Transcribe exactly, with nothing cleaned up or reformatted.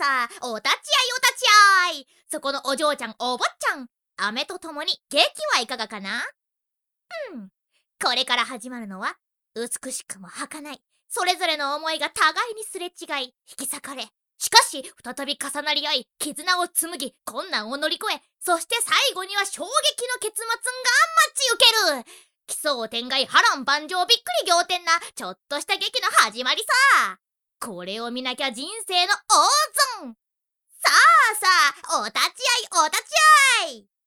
さ、お立ち会いお立ち会い。そこのお嬢ちゃんお坊ちゃん、飴とともにケーキはいかがかな。うん。これから始まるのは、美しくも儚い、それぞれの思いが互いにすれ違い、引き裂かれ、しかし再び重なり合い、絆を紡ぎ、困難を乗り越え、そして最後には衝撃の結末が待ち受ける。奇想天外波乱万丈びっくり仰天なちょっとした劇の始まりさ。これを見なきゃ人生の大損。さあさあ、お立ち会いお立ち会い。